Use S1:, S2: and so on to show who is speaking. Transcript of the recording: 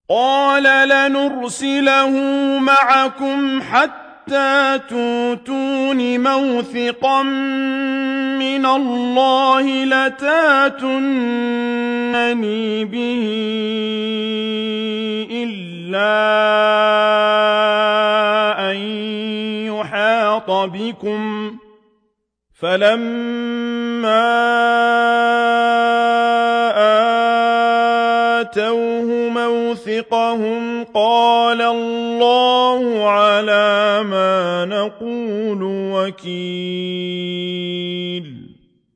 S1: قَالَ لَنُرْسِلَهُ مَعَكُمْ حَتَّىٰ تُؤْتُونِ مَوْثِقًا مِّنَ اللَّهِ لَتَأْتُنَّنِي بِهِ إِلَّا أَن يُحَاطَ بِكُمْ ۖ فَلَمَّا آتَوْهُ مَوْثِقَهُمْ قَالَ اللَّهُ عَلَىٰ مَا نَقُولُ وَكِيلٌ